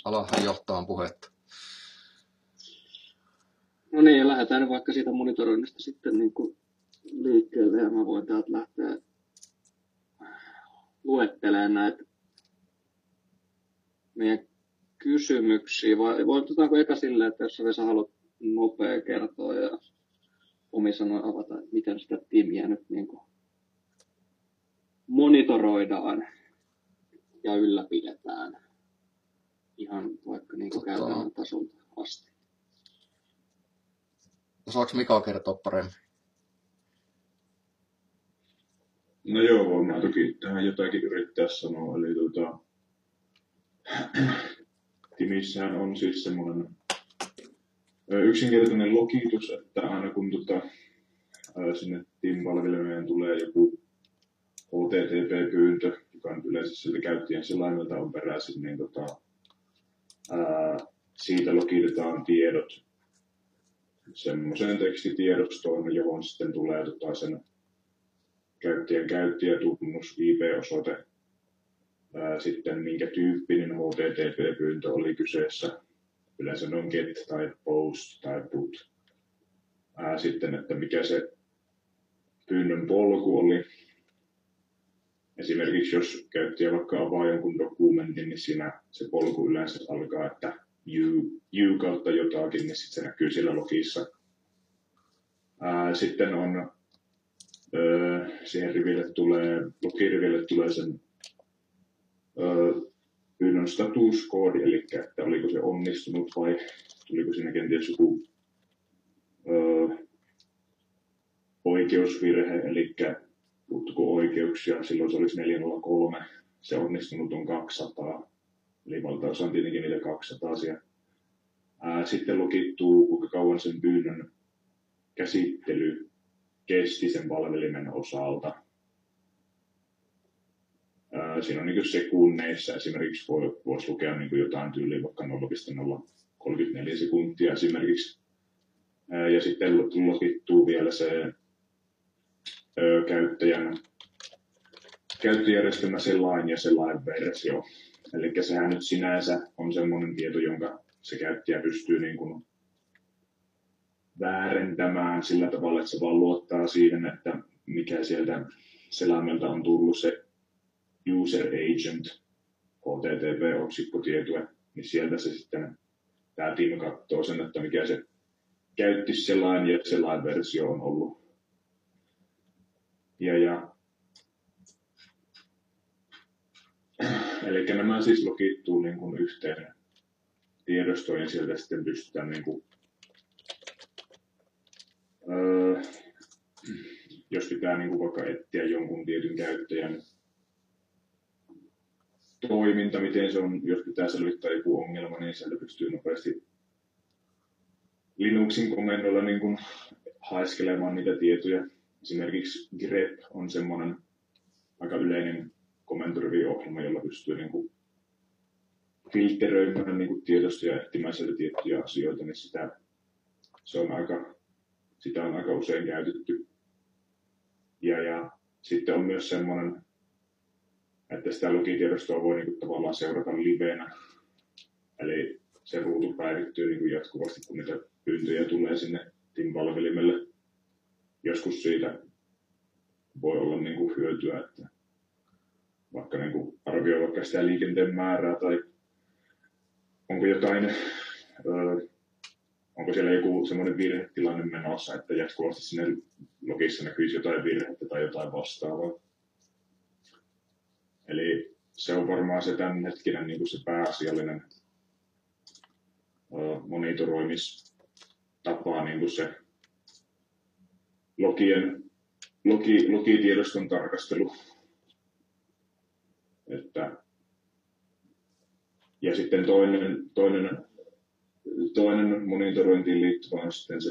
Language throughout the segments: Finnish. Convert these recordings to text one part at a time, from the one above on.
Alahan johtaa puhetta. No niin, ja lähdetään vaikka siitä monitoroinnista sitten niin kuin liikkeelle, ja mä voin täältä lähteä luettelemaan näitä meidän kysymyksiä. Vai otetaanko eka silleen, että jos Vesa haluat nopea kertoa ja omin sanoin avata, että miten sitä tiimiä nyt niin kuin monitoroidaan ja ylläpidetään ihan vaikka niin kuin käytännön tasolta asti. Osaako Mika kertoa paremmin? No joo, voin mä toki tähän jotakin yrittää sanoa. Eli Timissähän on siis semmoinen yksinkertainen logitus, että aina kun sinne Team-palvelimeen tulee joku HTTP-pyyntö, joka on yleensä sieltä käyttäjän selaimelta on peräisin, niin siitä logitetaan tiedot semmoiseen tekstitiedostoon, johon sitten tulee sen käyttäjän käyttäjätunnus, IP-osoite, sitten minkä tyyppinen HTTP-pyyntö oli kyseessä. Yleensä on GET tai POST tai PUT. Sitten, että mikä se pyynnön polku oli. Esimerkiksi jos käyttäjä vaikka avaa jonkun dokumentin, niin siinä se polku yleensä alkaa, että you kautta jotakin, niin sitten se näkyy siellä logissa. Sitten on siihen logiriville tulee sen pyynnön statuskoodi, eli että oliko se onnistunut vai tuliko siinä kenties joku oikeusvirhe, eli puuttuiko oikeuksia, silloin se olisi 403, se onnistunut on 200, eli valtaosa on tietenkin niitä 200 siellä. Sitten logittuu, kuinka kauan sen pyynnön käsittely kesti sen palvelimen osalta. Siinä on niin sekunneissa esimerkiksi voisi lukea niin jotain tyyliä vaikka 0,034 sekuntia esimerkiksi. Ja sitten logittuu vielä se käyttöjärjestelmä selain ja selain versio. Eli sehän nyt sinänsä on semmoinen tieto, jonka se käyttäjä pystyy niin kuin väärentämään sillä tavalla, että se vaan luottaa siihen, että mikä sieltä selaimelta on tullut se user agent, HTTP-otsikkotieto, niin sieltä se sitten tämä Tim katsoo sen, että mikä se käyttiselain ja selain versio on ollut. Eli nämä siis logittuu niin kuin yhteen tiedostoon ja sieltä sitten pystytään niin kuin, jos pitää niin kuin vaikka etsiä jonkun tietyn käyttäjän toiminta, miten se on, jos pitää selvittää joku ongelma, niin sieltä pystyy nopeasti Linuxin komennolla niin kuin haiskelemaan niitä tietoja. Esimerkiksi grep on semmoinen aika yleinen komentoriviohjelma, jolla pystyy niin kuin filtteröimään niin kuin tiedostoja ja etsimään sieltä tiettyjä asioita, niin sitä on aika usein käytetty. Ja sitten on myös semmoinen, että sitä logitiedostoa voi niin kuin tavallaan seurata livenä. Eli se ruutu päivittyy niin kuin jatkuvasti, kun niitä pyyntöjä tulee sinne Tim-palvelimelle. Joskus siitä voi olla niin kuin hyötyä, että vaikka niin kuin arvioi vaikka sitä liikenteen määrää tai onko siellä joku semmoinen virhetilanne menossa, että jatkuvasti sinne logissa näkyisi jotain virhettä tai jotain vastaavaa. Eli se on varmaan se tämänhetkinen niin kuin se pääasiallinen monitoroimistapa, niin kuin se logitiedoston tarkastelu. Ja sitten toinen monitorointiin liittyvä on sitten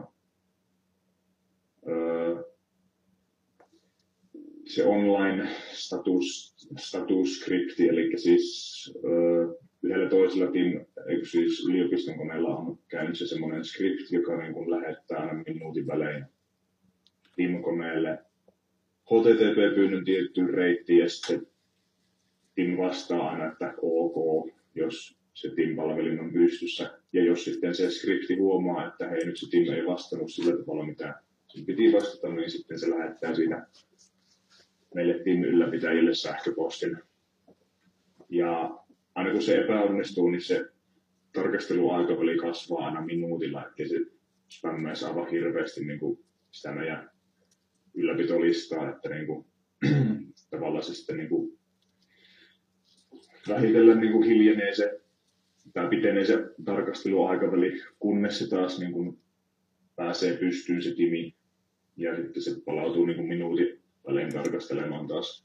se online statusskripti, eli siis yhdellä toisella siis yliopiston koneella on käynnissä semmoinen skripti, joka niin kuin lähettää aina minuutin välein Tim-koneelle HTTP-pyynnön tiettyyn reittiin, ja sitten Tim vastaa aina, että OK, jos se TIM-palvelin on pystyssä. Ja jos sitten se skripti huomaa, että hei, nyt se TIM ei vastannut sillä tavalla, mitä sen piti vastata, niin sitten se lähettää siitä meille TIM-ylläpitäjille sähköpostin. Ja aina kun se epäonnistuu, niin se tarkasteluaikaväli kasvaa aina minuutilla, ettei se spämmäisi aivan hirveästi niin kuin sitä meidän ylläpitolistaa, että niin kuin, tavallaan se sitten niin kuin vähitellen niin kuin hiljenee se tai pitenee se tarkasteluaikaväli, kunnes se taas niin kuin pääsee pystyyn se timi ja sitten se palautuu niin kuin minuutin välein tarkastelemaan taas.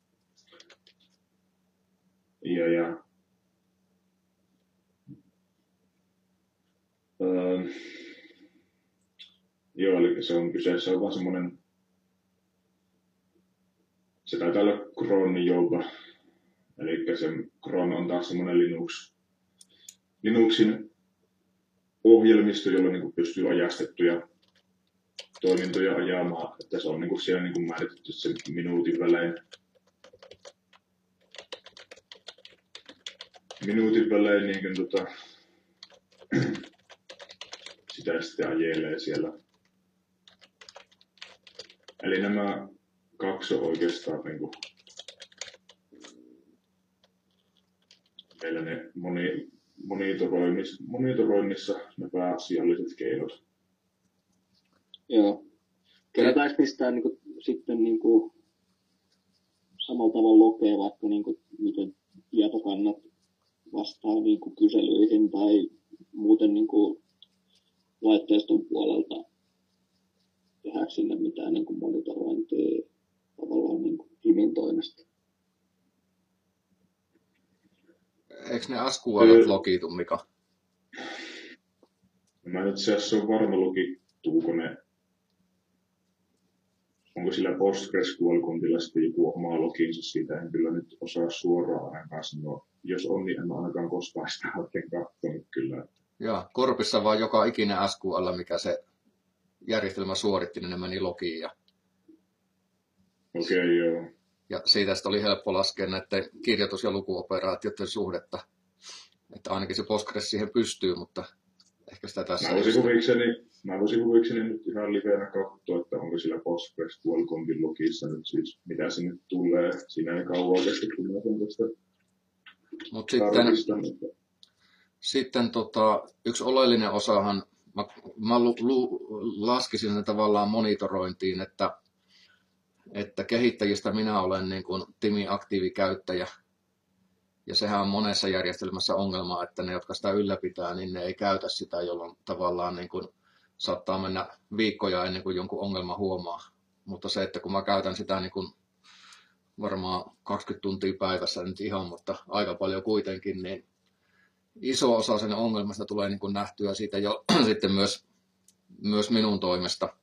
Joo, eli se on kyseessä on vaan semmoinen, se taitaa olla cron Yoga, eli se cron on taas semmoinen Linuxin ohjelmisto, jolla niin kuin pystyy ajastettuja toimintoja ajamaan, että se on niin kuin siellä niin kuin määritetty sen minuutin välein niin kuin, sitä sitten ajelee siellä. Eli nämä kaksi on oikeastaan niin kuin, meillä ne monitoroinnissa ne pääasialliset keinot. Joo. Kerätäänkö mistään niin kuin, sitten niin kuin, samalla tavalla lokea, vaikka niin kuin, miten tietokannat vastaa niin kuin, kyselyihin tai muuten niin kuin, laitteiston puolelta tehdäänkö sinne mitään niin kuin, monitorointia tavallaan niin kuin, timin toimesta? Eikö ne SQL logitu, Mika? Mä en itse asiassa ole varma logittuuko ne. Onko sillä PostgreSQL-kontilla sitten joku oma loginsa, siitä en kyllä nyt osaa suoraan ainakaan sanoa. Jos on, niin en mä ainakaan koskaan sitä oikein katsonut kyllä. Joo, Korpissa vaan joka ikinen SQL, mikä se järjestelmä suoritti, niin ne meni logiin. Okei, joo. Ja siitä sitten oli helppo laskea näiden kirjoitus- ja lukuoperaatioiden suhdetta. Että ainakin se Postgres siihen pystyy, mutta ehkä sitä tässä... Mä voisin huvikseni nyt ihan livenä katsoa, että onko sillä PostgreSQL-kontin logissa nyt siis, mitä se nyt tulee. Siinä ei kauan kestä, kun mä sen tästä tarkistan. Sitten yksi oleellinen osahan, mä laskisin sen tavallaan monitorointiin, että kehittäjistä minä olen niin kuin Timin aktiivikäyttäjä. Ja sehän on monessa järjestelmässä ongelma, että ne, jotka sitä ylläpitää, niin ne ei käytä sitä, jolloin tavallaan niin kuin saattaa mennä viikkoja ennen kuin jonkun ongelma huomaa. Mutta se, että kun mä käytän sitä niin kuin varmaan 20 tuntia päivässä nyt ihan, mutta aika paljon kuitenkin, niin iso osa sen ongelmasta tulee niin kuin nähtyä siitä jo sitten myös minun toimesta.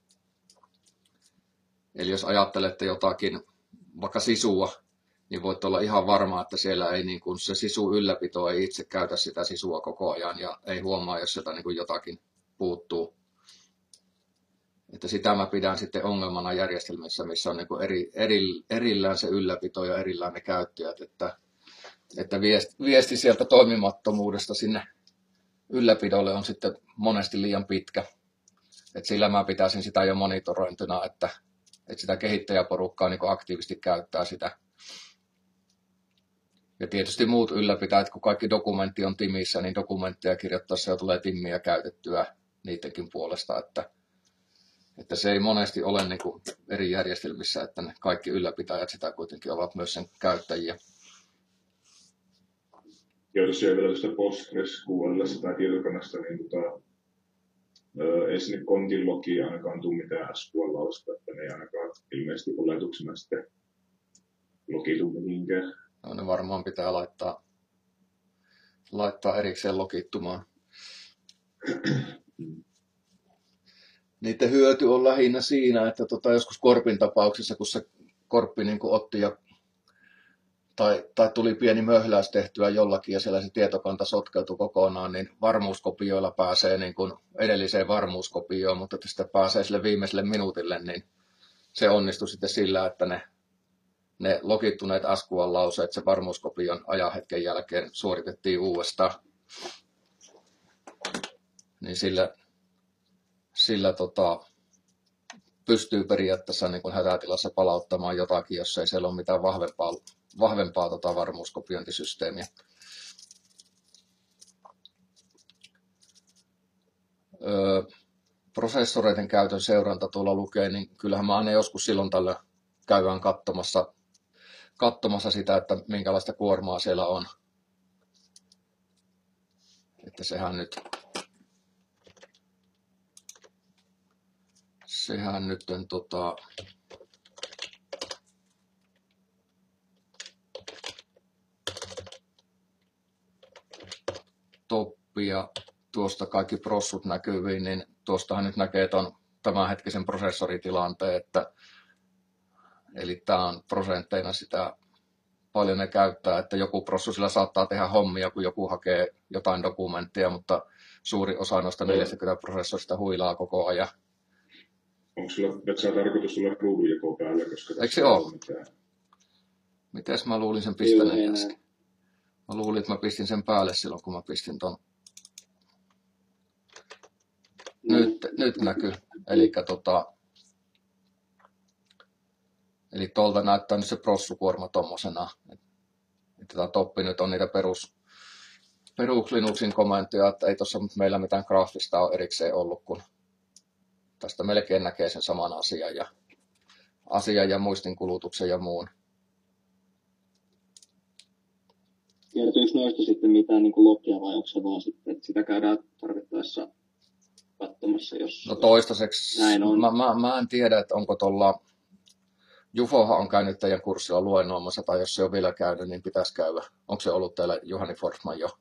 Eli jos ajattelette jotakin, vaikka sisua, niin voit olla ihan varma, että siellä ei niin kuin se sisu ylläpito ei itse käytä sitä sisua koko ajan ja ei huomaa, jos sieltä niin kuin jotakin puuttuu. Että sitä mä pidän sitten ongelmana järjestelmissä, missä on niin kuin erillään se ylläpito ja erillään ne käyttäjät, että viesti sieltä toimimattomuudesta sinne ylläpidolle on sitten monesti liian pitkä. Että sillä mä pitäisin sitä jo monitorointina, että sitä kehittäjäporukkaa niin kuin aktiivisesti käyttää sitä. Ja tietysti muut ylläpitäjät, kun kaikki dokumentti on Timissä, niin dokumentteja kirjoittaessa jo tulee Timiä käytettyä niidenkin puolesta, että se ei monesti ole niin kuin eri järjestelmissä, että ne kaikki ylläpitäjät sitä kuitenkin ovat myös sen käyttäjiä. Joo, tosiaan vielä tuosta PostgreSQL:stä tai tietokannasta, niin ei sinne kontin logiin ainakaan tule mitään SQL-lausta, että ne ei ainakaan ilmeisesti oletuksena sitten logitu mihinkään. No, ne varmaan pitää laittaa erikseen logittumaan. Niiden hyöty on lähinnä siinä, että joskus Korpin tapauksessa, kun se Korppi niin kuin otti tai tuli pieni möhläys tehtyä jollakin ja siellä se tietokanta sotkeutui kokonaan, niin varmuuskopioilla pääsee niin kuin edelliseen varmuuskopioon, mutta että sitä pääsee sille viimeiselle minuutille, niin se onnistui sitten sillä, että ne ne logittuneet SQL-lauseet se varmuuskopion ajanhetken jälkeen suoritettiin uudestaan. Niin sillä pystyy periaatteessa niin kuin hätätilassa palauttamaan jotakin, jos ei siellä ole mitään vahvempaa varmuuskopiointisysteemiä. Prosessoreiden käytön seuranta tuolla lukee, niin kyllähän mä aina joskus silloin tällöin käydään katsomassa sitä, että minkälaista kuormaa siellä on. Että sehän nyt toppi ja tuosta kaikki prossut näkyviin, niin tuostahan nyt näkee ton tämänhetkisen prosessoritilanteen, eli tämä on prosentteina sitä paljon ne käyttää, että joku prossu sillä saattaa tehdä hommia, kun joku hakee jotain dokumenttia, mutta suuri osa noista 40 prosessorista huilaa koko ajan. Onko sulla tarkoitus sulla ruudunjako päällä? Eikö se ole? Mites mä luulin sen pistäneen äsken? Mä luulin, että mä pistin sen päälle silloin, kun mä pistin ton. Nyt näkyy. Eli tuolta näyttää nyt se prossukuorma tommosena. Tämä toppi nyt on niitä perus Linuxin komentoja, että ei tuossa meillä mitään graafista ole erikseen ollut, kun tästä melkein näkee sen saman asian ja muistinkulutuksen ja muun. Kertyykö noista sitten mitään niin kuin logia vai onko se vaan sitten, että sitä käydään tarvittaessa katsomassa, jos no toistaiseksi näin on? Mä en tiedä, että onko tuolla Jufohan on käynyt teidän kurssilla luennoimassa, tai jos se on vielä käynyt, niin pitäisi käydä. Onko se ollut teillä Juhani Forsman jo?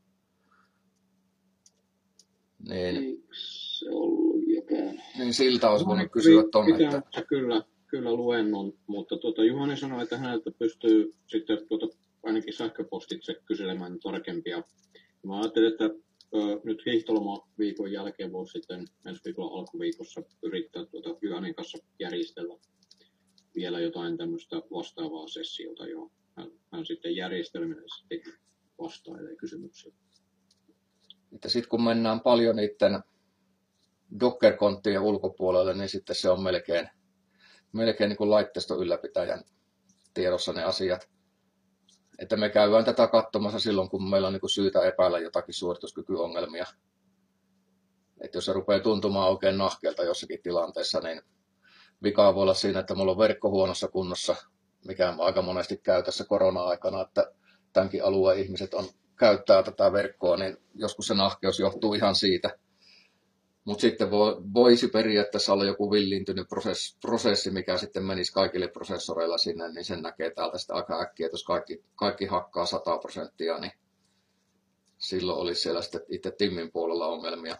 Niin. Eikö se ollut jo käynyt? Niin siltä olisi voinut kysyä tuonne. Pitää kyllä luennon, mutta Juhani sanoi, että häneltä pystyy sitten ainakin sähköpostitse kyselemään tarkempia. Mä ajattelin, että nyt hiihtolomaviikon jälkeen voisi sitten ensi viikolla alkuviikossa yrittää Juhanin kanssa järjestellä vielä jotain tämmöistä vastaavaa sessiota, johon hän sitten järjestelmällisesti vastailee kysymyksiin. Sitten kun mennään paljon niiden Docker-konttien ulkopuolelle, niin sitten se on melkein niin kuin laitteiston ylläpitäjän tiedossa ne asiat. Että me käydään tätä katsomassa silloin, kun meillä on niin kuin syytä epäillä jotakin suorituskykyongelmia. Että jos se rupeaa tuntumaan oikein nahkeelta jossakin tilanteessa, niin vikaa voi olla siinä, että mulla on verkko huonossa kunnossa, mikä on aika monesti käy tässä korona-aikana, että tämänkin alueen ihmiset käyttää tätä verkkoa, niin joskus se nahkeus johtuu ihan siitä. Mutta sitten voisi periaatteessa olla joku villiintynyt prosessi, mikä sitten menisi kaikille prosessoreilla sinne, niin sen näkee täältä sitten aika äkkiä, että jos kaikki hakkaa 100%, niin silloin olisi siellä sitten itse Timmin puolella ongelmia.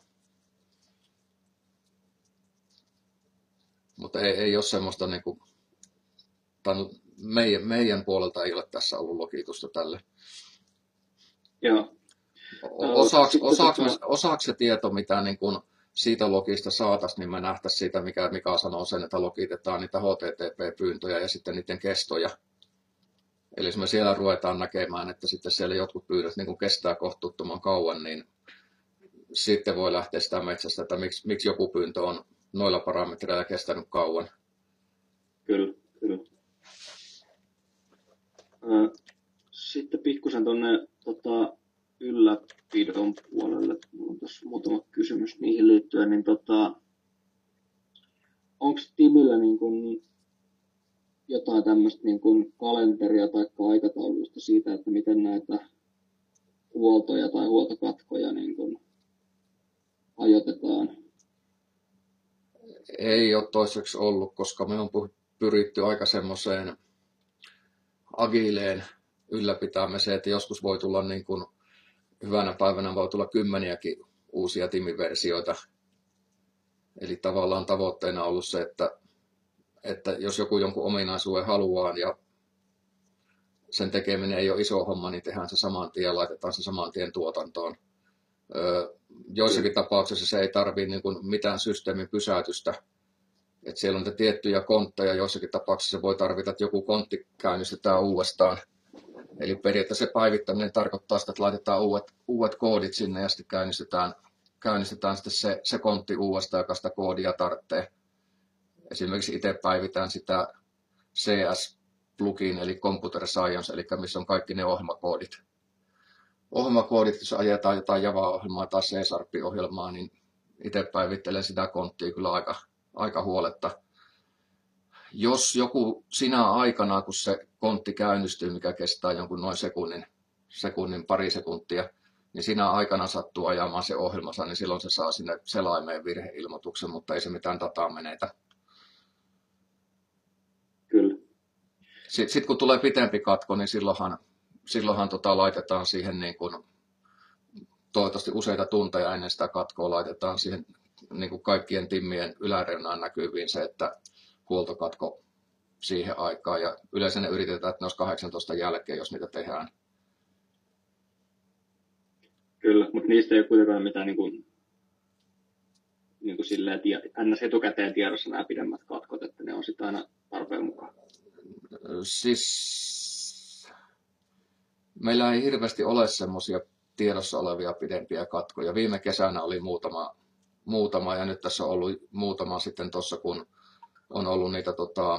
Mutta ei ole semmoista, niin kuin, meidän puolelta ei ole tässä ollut logitusta tälle. Joo. Osaako se tieto, mitä niin kuin siitä logista saataisiin, niin me nähtäisiin siitä, mikä Mika sanoo sen, että logitetaan niitä HTTP-pyyntöjä ja sitten niiden kestoja. Eli jos me siellä ruvetaan näkemään, että sitten siellä jotkut pyynnöt niin kuin kestää kohtuuttoman kauan, niin sitten voi lähteä sitä metsästä, että miksi joku pyyntö on noilla parametreilla kestänyt kauan. Kyllä. Sitten pikkusen tuonne ylläpidon puolelle. Minulla on tässä muutama kysymys niihin liittyen. Niin onko Timillä niin kun jotain tämmöistä niin kun kalenteria tai aikatauluista siitä, että miten näitä huoltoja tai huoltokatkoja niin kun ajoitetaan? Ei ole toiseksi ollut, koska me on pyritty aika semmoiseen agileen ylläpitämiseen, että joskus voi tulla niin kuin hyvänä päivänä voi tulla kymmeniäkin uusia timiversioita. Eli tavallaan tavoitteena on ollut se, että jos joku jonkun ominaisuuden haluaa ja sen tekeminen ei ole iso homma, niin tehdään se saman tien, laitetaan se saman tien tuotantoon. Joissakin tapauksissa se ei tarvitse niin kuin mitään systeemin pysäytystä, Että siellä on niitä tiettyjä kontteja, joissakin tapauksissa voi tarvita, että joku kontti käynnistetään uudestaan. Eli periaatteessa se päivittäminen tarkoittaa sitä, että laitetaan uudet koodit sinne ja sitten käynnistetään sitten se kontti uudestaan, joka sitä koodia tarvitsee. Esimerkiksi itse päivitän sitä CS-plugin, eli Computer Science, eli missä on kaikki ne ohjelmakoodit. Jos ajetaan jotain Java-ohjelmaa tai C-Sharp-ohjelmaa, niin itse päivittelen sitä konttia kyllä aika huoletta. Jos joku sinä aikana, kun se kontti käynnistyy, mikä kestää jonkun noin sekunnin, pari sekuntia, niin sinä aikana sattuu ajamaan se ohjelmansa, niin silloin se saa sinne selaimeen virheilmoituksen, mutta ei se mitään dataa menetä. Kyllä. Sitten kun tulee pitempi katko, niin silloinhan laitetaan siihen niin kuin, toivottavasti useita tunteja ennen sitä katkoa laitetaan siihen niin kuin kaikkien timmien yläreunaan näkyviin se, että huoltokatko siihen aikaan. Ja yleensä ne yritetään, että ne olisi 18 jälkeen, jos niitä tehdään. Kyllä, mutta niistä ei ole kuitenkaan mitään niin kuin silleen, ns. Etukäteen tiedossa nämä pidemmät katkot, että ne on sitten aina tarpeen mukaan. Siis meillä ei hirveästi ole semmoisia tiedossa olevia pidempiä katkoja. Viime kesänä oli muutama ja nyt tässä on ollut muutama sitten tuossa, kun on ollut niitä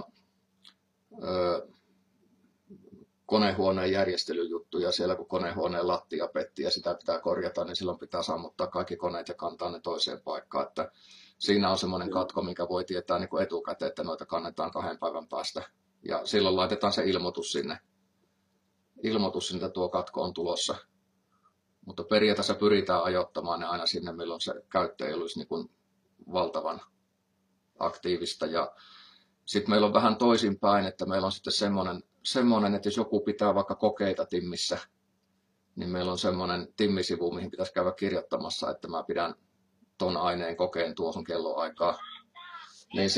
konehuoneen järjestelyjuttuja siellä, kun konehuoneen lattia petti ja sitä pitää korjata, niin silloin pitää sammuttaa kaikki koneet ja kantaa ne toiseen paikkaan. Että siinä on semmoinen katko, mikä voi tietää niin kuin etukäteen, että noita kannetaan 2 päivän päästä. Ja silloin laitetaan se ilmoitus sinne, että tuo katko on tulossa. Mutta periaatteessa pyritään ajoittamaan ne aina sinne, milloin se käyttö ei olisi niin kuin valtavan aktiivista. Ja sitten meillä on vähän toisinpäin, että meillä on sitten semmoinen, että jos joku pitää vaikka kokeita timmissä, niin meillä on semmoinen timmisivu, mihin pitäisi käydä kirjoittamassa, että mä pidän ton aineen kokeen tuohon kelloaikaan. Niin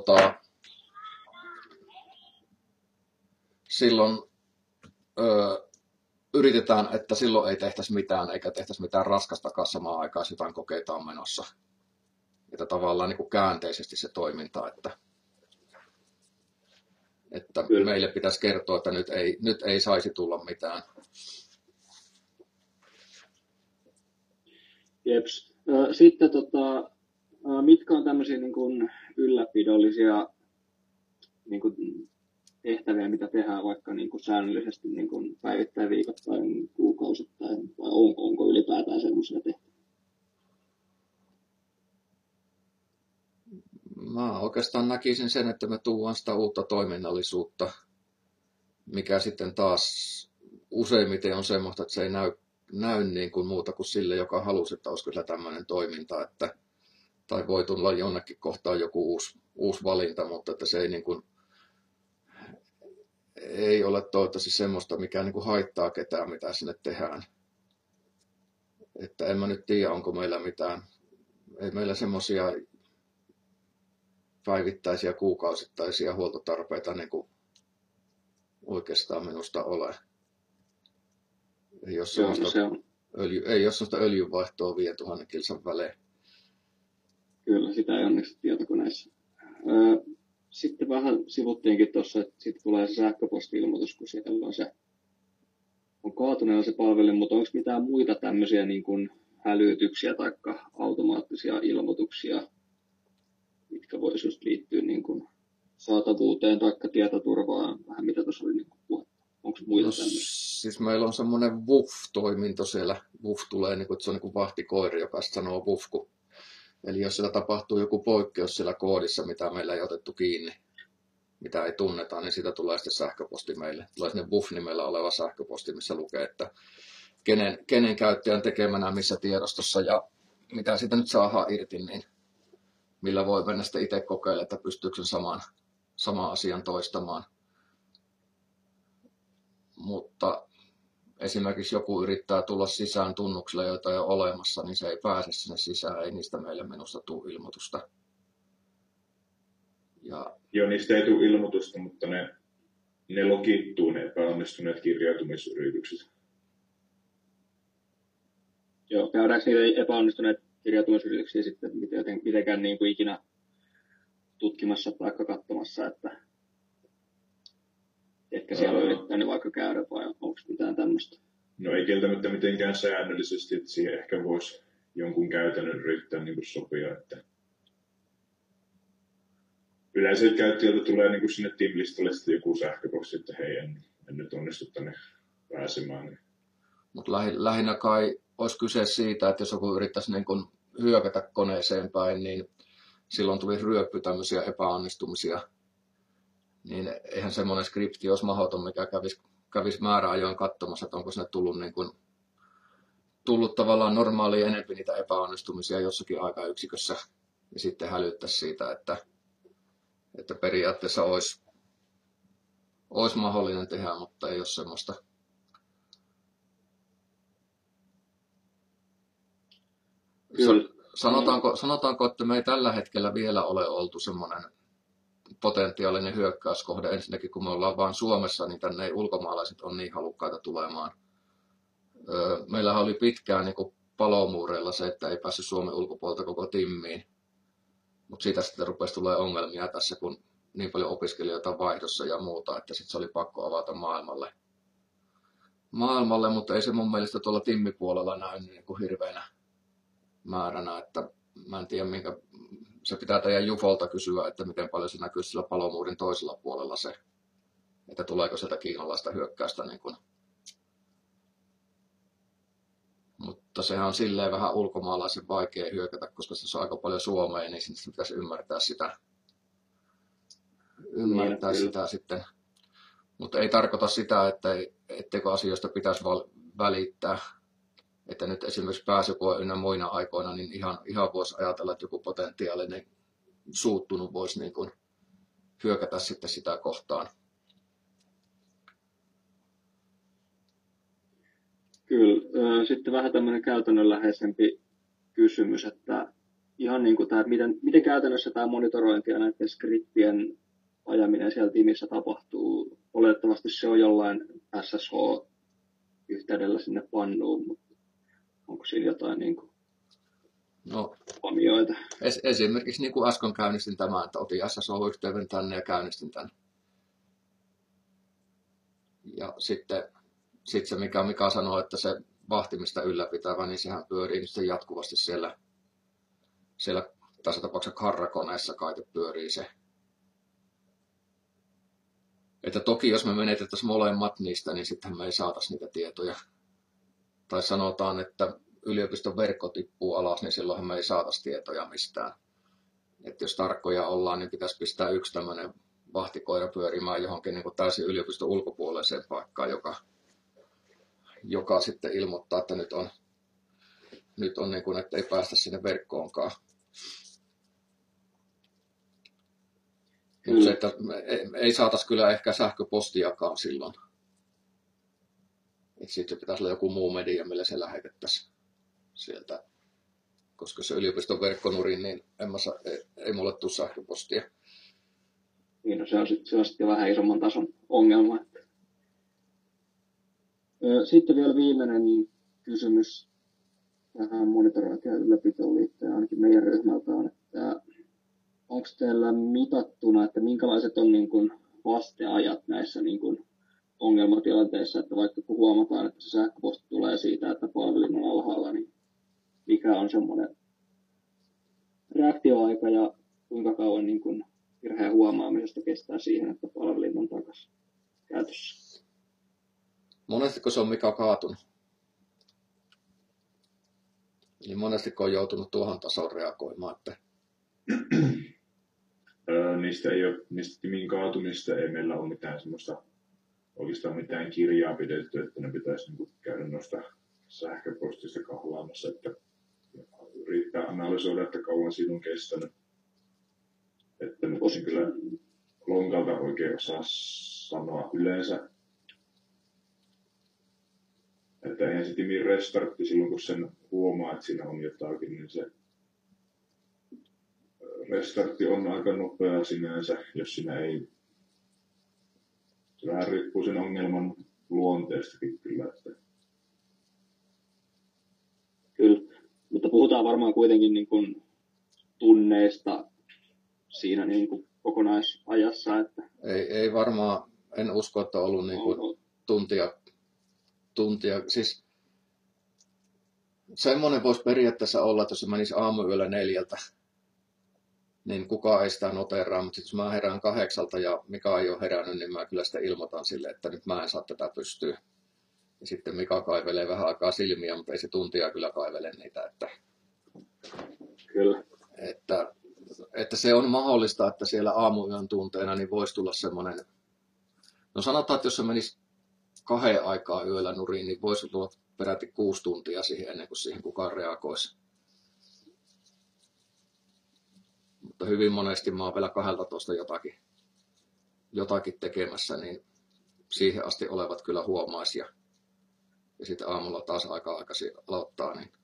silloin yritetään, että silloin ei tehtäisi mitään, eikä tehtäisi mitään raskastakaan samaan aikaan, jos jotain kokeita on menossa. Että tavallaan niin kuin käänteisesti se toiminta, että meille pitäisi kertoa, että nyt ei saisi tulla mitään. Jeps. Sitten mitkä on tämmöisiä niin kuin ylläpidollisia niin kuin tehtäviä, mitä tehdään vaikka niin kuin säännöllisesti niin kuin päivittäin, viikoittain, kuukausittain, vai onko ylipäätään semmoisia tehtäviä? Mä oikeastaan näkisin sen, että me tuodaan sitä uutta toiminnallisuutta, mikä sitten taas useimmiten on semmoista, että se ei näy niin kuin muuta kuin sille, joka halusi, että olisiko sillä tämmöinen toiminta, tai voi tulla jonnekin kohtaan joku uusi valinta, mutta että se ei, niin kuin, ei ole toivottavasti semmoista, mikä niin kuin haittaa ketään, mitä sinne tehdään. Että en mä nyt tiedä, onko meillä mitään, ei meillä semmoisia päivittäisiä, kuukausittaisia huoltotarpeita niin kuin oikeastaan minusta ole. Ei ole sellaista öljynvaihtoa vie 1000 kilsan välein. Kyllä, sitä ei onneksi tietokoneessa. Sitten vähän sivuttiinkin tuossa, että sitten tulee se sähköposti-ilmoitus, kun siellä on kaatuneella se palvelu, mutta onko mitään muita tämmöisiä niin kuin hälytyksiä tai automaattisia ilmoituksia, mitkä voisi just liittyä niin kuin saatavuuteen tai tietoturvaan, vähän mitä tuossa oli niin kuin puhetta. Onko muita tämmöisiä? Siis meillä on semmoinen WUF-toiminto siellä. WUF tulee, niin kuin, että se on niin kuin vahtikoiri, joka sanoo WUF. Eli jos siellä tapahtuu joku poikkeus siellä koodissa, mitä meillä ei otettu kiinni, mitä ei tunneta, niin siitä tulee sitten sähköposti meille. Tulee sinne WUF-nimellä oleva sähköposti, missä lukee, että kenen käyttäjän tekemänä missä tiedostossa ja mitä siitä nyt saadaan irti, niin millä voi mennä sitten itse kokeilemaan, että pystyykö sen saman asian toistamaan. Mutta esimerkiksi joku yrittää tulla sisään tunnuksille, joita ei ole olemassa, niin se ei pääse sinne sisään, ei niistä meille minusta tule ilmoitusta. Joo, niistä ei tule ilmoitusta, mutta ne logittuu, ne epäonnistuneet kirjautumisyritykset. Joo, käydäänkö niitä epäonnistuneet kirjautumisyrityksiä sitten mitenkään niin kuin ikinä tutkimassa tai katsomassa, että ehkä siellä on yrittänyt vaikka käydä vai onko mitään tämmöistä? No ei kieltämättä mitenkään säännöllisesti, että siihen ehkä voisi jonkun käytännön yrittää niin kuin sopia. Että yleensä käyttäjältä tulee niin kuin sinne Team-listalle sitten joku sähköposti, että hei, en nyt onnistu tänne pääsemään. Mutta lähinnä kai olisi kyse siitä, että jos joku yrittäisi niin kun hyökätä koneeseen päin, niin silloin tuli ryöppy tämmöisiä epäonnistumisia. Niin eihän semmoinen skripti olisi mahdoton, mikä kävisi määräajoin katsomassa, että onko sinne tullut tavallaan normaaliin enempi niitä epäonnistumisia jossakin aikayksikössä. Ja sitten hälyttäisi siitä, että periaatteessa olisi mahdollinen tehdä, mutta ei ole semmoista. Sanotaanko, että me ei tällä hetkellä vielä ole oltu semmoinen potentiaalinen hyökkäyskohde. Ensinnäkin kun me ollaan vain Suomessa, niin tänne ei ulkomaalaiset ole niin halukkaita tulemaan. Meillähän oli pitkään niin kuin palomuureilla se, että ei päässyt Suomen ulkopuolelta koko timmiin. Mutta siitä sitten rupesi tulemaan ongelmia tässä, kun niin paljon opiskelijoita vaihdossa ja muuta, että sitten se oli pakko avata maailmalle, mutta ei se mun mielestä tuolla timmipuolella näy niin kuin hirveänä määränä, että mä en tiedä se pitää teidän Jufolta kysyä, että miten paljon se näkyy sillä palomuurin toisella puolella se, että tuleeko sieltä kiinalaista hyökkäystä niin kuin. Mutta sehän on silleen vähän ulkomaalaisen vaikea hyökätä, koska se on aika paljon suomea, niin sitten pitäisi ymmärtää sitä sitten. Mutta ei tarkoita sitä, etteikö asioista pitäisi välittää. Että nyt esimerkiksi pääsykoe ynnä muina aikoina, niin ihan voisi ajatella, että joku potentiaalinen suuttunut voisi niin kuin hyökätä sitten sitä kohtaan. Kyllä. Sitten vähän tämmöinen käytännönläheisempi kysymys, että ihan niin kuin tämä, miten käytännössä tämä monitorointi ja näiden skriptien ajaminen siellä tiimissä tapahtuu. Oletettavasti se on jollain SSH-yhteydellä sinne pannuun, mutta onko siinä jotain niin kuin huomioita? Esimerkiksi niin kuin äsken käynnistin tämän, että otin SSH-yhteyden tänne ja käynnistin tämän. Ja sitten se, mikä Mika sanoi, että se vahtimista ylläpitävä, niin sehän pyörii nyt jatkuvasti siellä tässä tapauksessa karrakoneessa kai pyörii se. Että toki jos me menetettäisiin molemmat niistä, niin sittenhän me ei saataisi niitä tietoja. Tai sanotaan, että yliopiston verkko tippuu alas, niin silloinhan me ei saataisi tietoja mistään. Että jos tarkkoja ollaan, niin pitäisi pistää yksi tämmöinen vahtikoira pyörimään johonkin niin kuin täysin yliopiston ulkopuoliseen paikkaan, joka sitten ilmoittaa, että nyt on niin kuin, että ei päästä sinne verkkoonkaan. Mutta se, että ei saataisi kyllä ehkä sähköpostiakaan silloin. Sitten pitäisi olla joku muu media, millä se lähetettäisiin sieltä. Koska se yliopiston verkkonurin, niin ei mulle tule sähköpostia. Niin, no se on sitten vähän isomman tason ongelma. Sitten vielä viimeinen kysymys tähän monitorointia ja ylläpitoon liittyen ainakin meidän ryhmältä on, että onko teillä mitattuna, että minkälaiset on niin kuin vasteajat näissä niin kuin ongelmatilanteissa, että vaikka kun huomataan, että se sähköposti tulee siitä, että palvelin on alhaalla, niin mikä on semmoinen reaktioaika ja kuinka kauan niin kuin virheen huomaamisesta kestää siihen, että palvelin on takaisin käytössä? Monestiko se on Mika kaatunut? Niin monestiko on joutunut tuohon tasoon reagoimaan, että niistä timin kaatumista ei meillä ole mitään semmoista oikeastaan mitään kirjaa pidetty, että ne pitäisi niin käydä noista sähköpostista kahlaamassa, että riittää analysoida, että kauan siinä on kestänyt. Että nyt olisin kyllä lonkalta oikein osaa sanoa yleensä, että eihän se timin restartti silloin, kun sen huomaa, että siinä on jotakin, niin se restartti on aika nopea sinänsä, jos siinä ei. Se vähän riippuu sen ongelman luonteestakin kyllä. Kyllä, mutta puhutaan varmaan kuitenkin niin kuin tunneista siinä niin kuin kokonaisajassa. Että Ei varmaan, en usko, että on ollut niin kuin tuntia. Siis semmoinen voisi periaatteessa olla, että jos se menisi aamuyöllä 4, niin kukaan ei sitä noteraa, mutta jos mä herään 8 ja Mika ei ole herännyt, niin mä kyllä sitä ilmoitan sille, että nyt mä en saa tätä pystyä. Ja sitten Mika kaivelee vähän aikaa silmiä, mutta ei se tuntia kyllä kaivele niitä. kyllä. Että se on mahdollista, että siellä aamuyön tunteena niin voisi tulla semmoinen, no sanotaan, että jos se menisi 2 aikaa yöllä nurin, niin voisi tulla peräti 6 tuntia siihen ennen kuin siihen kukaan reagoisi. Mutta hyvin monesti mä oon vielä 12 jotakin tekemässä, niin siihen asti olevat kyllä huomaisi ja sitten aamulla taas aika aikaisin aloittaa. Niin.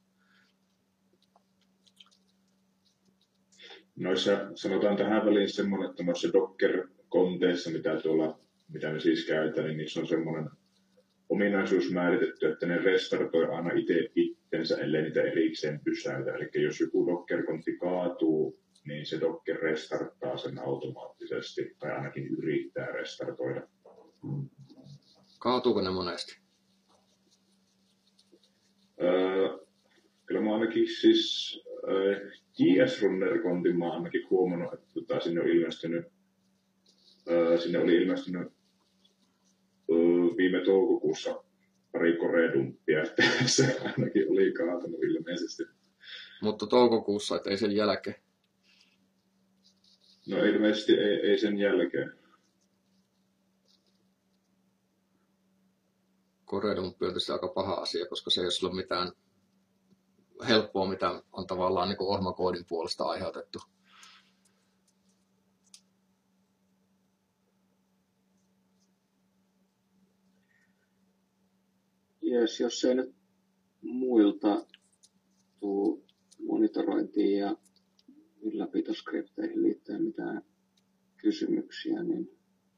Noissa sanotaan tähän väliin semmoinen, että noissa Docker-konteissa, mitä me siis käytetään, niin niissä on semmoinen ominaisuus määritetty, että ne restartoi aina itsensä, ellei niitä erikseen pysäytä. Eli jos joku Docker-kontti kaatuu, niin se Docker restarttaa sen automaattisesti, tai ainakin yrittää restartoida. Kaatuuko ne monesti? Kyllä mä ainakin siis JS-Runner-kontin mä ainakin huomannut, että sinne oli ilmestynyt viime toukokuussa pari koredumppia, että se ainakin oli kaatunut ilmeisesti. Mutta toukokuussa, että ei sen jälkeen? No ilmeisesti ei sen jälkeen. Koredumppi on tietysti aika paha asia, koska se ei ole mitään helppoa, mitä on tavallaan niin kuin ohjelmakoodin puolesta aiheutettu. Yes, jos ei nyt muilta tule monitorointiin ja ylläpitoskripteihin liittyen mitään kysymyksiä, niin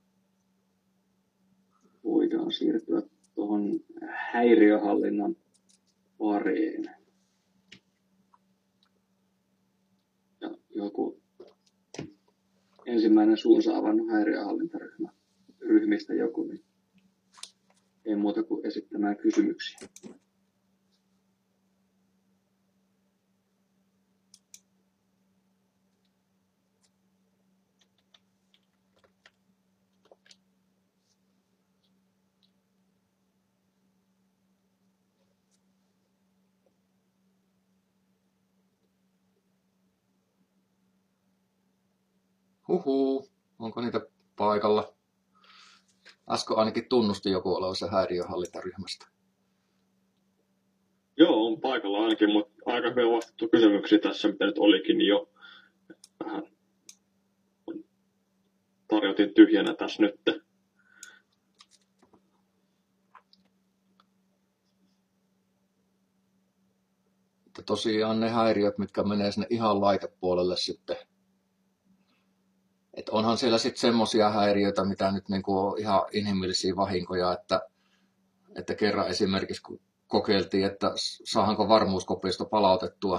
voidaan siirtyä tuohon häiriöhallinnan pariin. Ja joku ensimmäinen suunsa avannut häiriöhallintaryhmistä joku, niin ei muuta kuin esittämään kysymyksiä. Huhuu, onko niitä paikalla? Asko ainakin tunnusti joku olevansa häiriöhallintaryhmästä. Joo, on paikalla ainakin, mutta aika hyvin vastattu kysymyksiä tässä, mitä nyt olikin, niin jo vähän tarjotin tyhjänä tässä nyt. Että tosiaan ne häiriöt, mitkä menee sinne ihan laitepuolelle sitten. Että onhan siellä sitten semmoisia häiriöitä, mitä nyt niinku on ihan inhimillisiä vahinkoja, että kerran esimerkiksi kun kokeiltiin, että saadaanko varmuuskopiosta palautettua,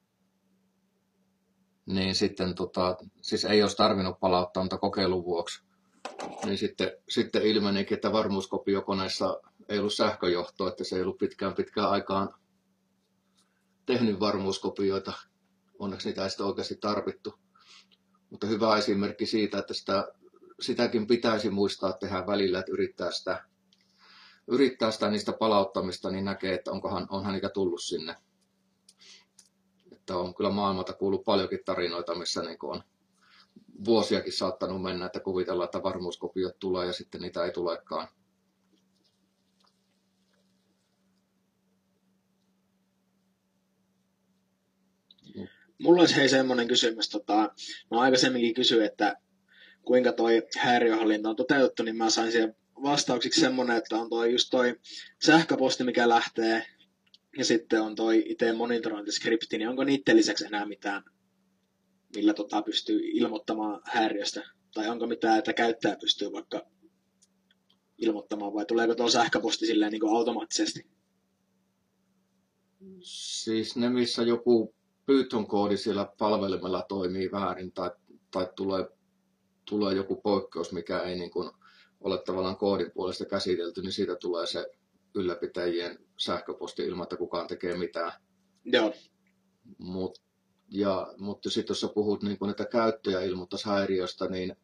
niin sitten siis ei olisi tarvinnut palauttaa, mutta kokeilun vuoksi. Niin sitten ilmenikin, että varmuuskopiokoneessa ei ollut sähköjohtoa, että se ei ollut pitkään aikaan tehnyt varmuuskopioita. Onneksi niitä ei sitten oikeasti tarvittu. Mutta hyvä esimerkki siitä, että sitäkin pitäisi muistaa tehdä välillä, että yrittää sitä niistä palauttamista, niin näkee, että onhan niitä tullut sinne. Että on kyllä maailmalta kuullut paljonkin tarinoita, missä niin on vuosiakin saattanut mennä, että kuvitellaan, että varmuuskopiot tulee ja sitten niitä ei tulekaan. Mulla olisi hei semmoinen kysymys. Mä aikaisemminkin kysyin, että kuinka toi häiriöhallinta on toteutettu, niin mä sain siihen vastauksiksi semmoinen, että on just toi sähköposti, mikä lähtee, ja sitten on toi itse monitorointiskripti, niin onko niiden lisäksi enää mitään, millä pystyy ilmoittamaan häiriöstä? Tai onko mitään, että käyttäjä pystyy vaikka ilmoittamaan, vai tuleeko tuo sähköposti silleen niin kuin automaattisesti? Siis ne, missä joku Python-koodi siellä palvelimella toimii väärin tai tulee joku poikkeus, mikä ei niin kuin ole tavallaan koodin puolesta käsitelty, niin siitä tulee se ylläpitäjien sähköposti ilman, että kukaan tekee mitään. Joo. Mutta sitten jos sä puhut niin kun, että käyttäjä ilmoittaisi häiriöstä, niin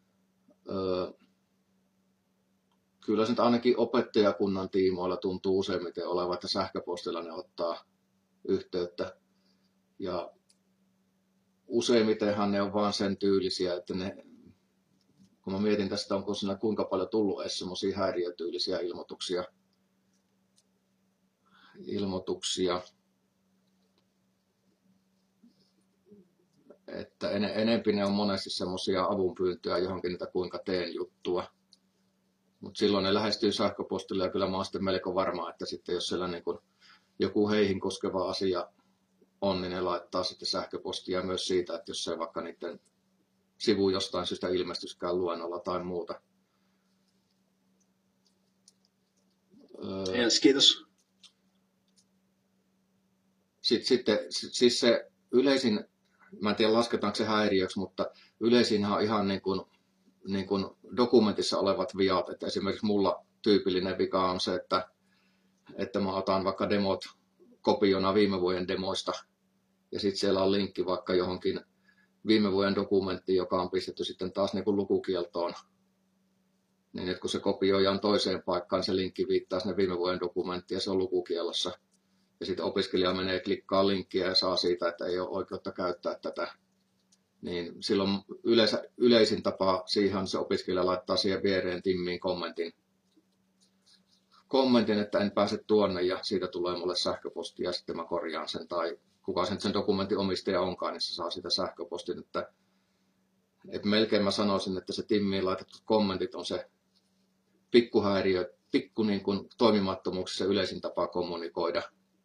kyllä se nyt ainakin opettajakunnan tiimoilla tuntuu useimmiten olevan, että sähköpostilla ne ottaa yhteyttä. Ja useimmitenhan ne on vaan sen tyylisiä, että kun mä mietin tästä, onko siinä kuinka paljon tullut edes semmoisia häiriötyylisiä ilmoituksia. Että enempi ne on monesti semmoisia avunpyyntöjä johonkin niitä kuinka teen juttua. Mutta silloin ne lähestyy sähköpostilla ja kyllä mä oon sitten melko varma, että sitten jos siellä niin kun joku heihin koskeva asia on, niin ne laittaa sitten sähköpostia myös siitä, että jos se vaikka niiden sivu jostain syystä ilmestyskään luennolla tai muuta. Yes, kiitos. Sitten siis se yleisin, mä en tiedä lasketaanko se häiriöksi, mutta yleisinhän on ihan niin kuin dokumentissa olevat viat. Että esimerkiksi mulla tyypillinen vika on se, että mä otan vaikka demot kopiona viime vuoden demoista ja sitten siellä on linkki vaikka johonkin viime vuoden dokumenttiin, joka on pistetty sitten taas niin kuin lukukieltoon. Niin että kun se kopioidaan toiseen paikkaan, se linkki viittaa sinne viime vuoden dokumenttiin ja se on lukukielossa. Ja sitten opiskelija menee klikkaa linkkiä ja saa siitä, että ei ole oikeutta käyttää tätä. Niin silloin yleisin tapa siihen se opiskelija laittaa siihen viereen timmiin kommentin, että en pääse tuonne ja siitä tulee mulle sähköpostia ja sitten mä korjaan sen. Tai kuka sen dokumentin omistaja onkaan, niin se saa sitä sähköpostin. Että melkein mä sanoisin, että se timmiin laitettu kommentit on se pikkuhäiriö, niin kuin toimimattomuuksissa yleisin tapa kommunikoida.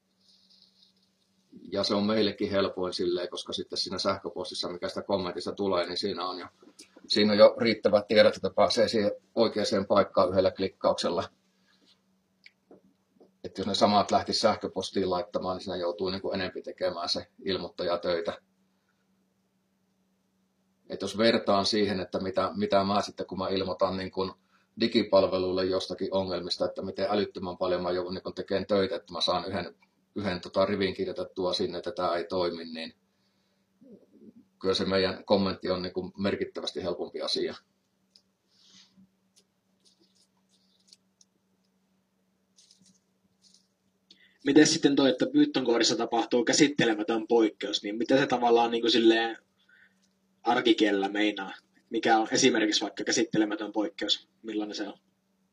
Ja se on meillekin helpoin silleen, koska sitten siinä sähköpostissa, mikä sitä kommentista tulee, niin siinä on jo riittävät tiedot, että pääsee siihen oikeaan paikkaan yhdellä klikkauksella. Että jos ne samat lähtisi sähköpostiin laittamaan, niin siinä joutuu niin kuin enempi tekemään se ilmoittajatöitä. Että jos vertaan siihen, että mitä mä sitten, kun mä ilmoitan niin kuin digipalveluille jostakin ongelmista, että miten älyttömän paljon mä joudun niin tekemään töitä, että mä saan yhden rivin kirjoitettua sinne, että tämä ei toimi, niin kyllä se meidän kommentti on niin kuin merkittävästi helpompi asia. Miten sitten toi, että Python-koodissa tapahtuu käsittelemätön poikkeus, niin mitä se tavallaan niin kuin silleen arkikielellä meinaa? Mikä on esimerkiksi vaikka käsittelemätön poikkeus? Millainen se on?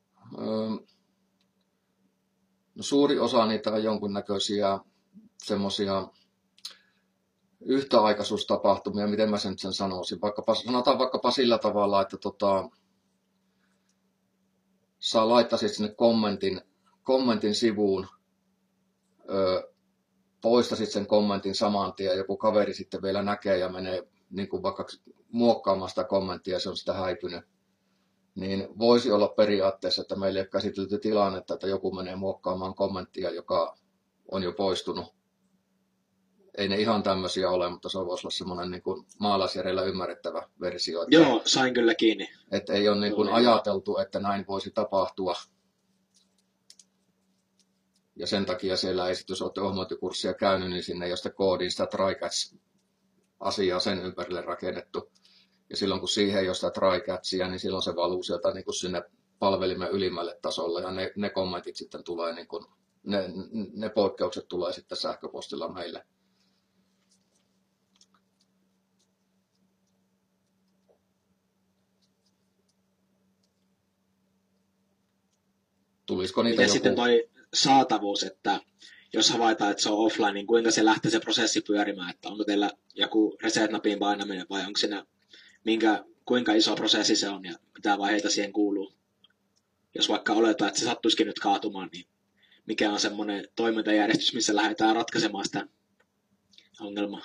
No, suuri osa niitä on jonkunnäköisiä semmoisia yhtäaikaisuustapahtumia, miten mä sen sanoisin. Sanotaan vaikkapa sillä tavalla, että sä laittaisit sinne kommentin sivuun, poistasit sen kommentin saman tien ja joku kaveri sitten vielä näkee ja menee niin kuin vaikka muokkaamaan sitä kommenttia ja se on sitä häipynyt. Niin voisi olla periaatteessa, että meillä ei ole käsitelty tilannetta, että joku menee muokkaamaan kommenttia, joka on jo poistunut. Ei ne ihan tämmöisiä ole, mutta se voisi olla semmoinen niin kuin maalaisjärjellä ymmärrettävä versio. Että, joo, sain kyllä kiinni. Että ei ole niin kuin ajateltu, että näin voisi tapahtua. Ja sen takia siellä ei, jos olette ohjelmointikurssia käynyt, niin sinne ei ole sitä koodin, sitä try-catch-asiaa sen ympärille rakennettu. Ja silloin kun siihen ei ole sitä try-catchia, niin silloin se valuu sieltä niin kuin sinne palvelimen ylimmälle tasolle. Ja ne kommentit sitten tulee, niin kuin, ne poikkeukset tulee sitten sähköpostilla meille. Tulisiko niitä ja joku... sitten toi saatavuus, että jos havaitaan, että se on offline, niin kuinka se lähtee se prosessi pyörimään, että onko teillä joku reset-napin painaminen vai onko siinä kuinka iso prosessi se on ja mitä vaiheita siihen kuuluu. Jos vaikka oletaan, että se sattuisikin nyt kaatumaan, niin mikä on semmoinen toimintajärjestys, missä lähdetään ratkaisemaan sitä ongelmaa?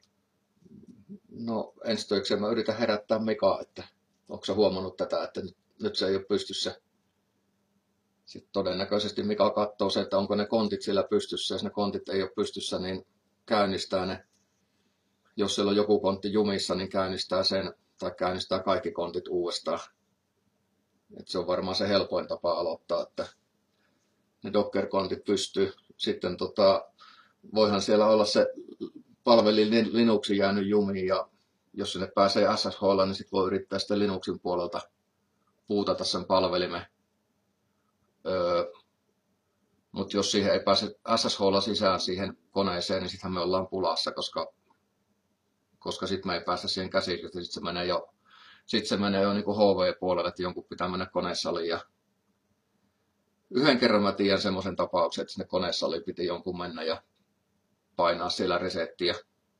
No ensi töikseen mä yritän herättää Mikaa, että onko sä huomannut tätä, että nyt se ei ole pystyssä. Sitten todennäköisesti Mika katsoo se, että onko ne kontit siellä pystyssä. Jos ne kontit ei ole pystyssä, niin käynnistää ne. Jos siellä on joku kontti jumissa, niin käynnistää sen. tai käynnistää kaikki kontit uudestaan. Et se on varmaan se helpoin tapa aloittaa, että ne Docker-kontit pystyy. Sitten voihan siellä olla se palvelin Linuxin jäänyt jumiin, ja jos sinne pääsee SSH:lla, niin sitten voi yrittää sitten Linuxin puolelta puutata sen palvelimen. Mutta jos siihen ei pääse SSH:lla sisään siihen koneeseen, niin sittenhän me ollaan pulassa, koska sitten me ei päästä siihen käsiin, ja sitten se menee jo niin kuin HV-puolelle, että jonkun pitää mennä koneessaliin. Ja yhden kerran mä tiedän semmoisen tapauksen, että sinne koneessaliin piti jonkun mennä ja painaa siellä resettiä.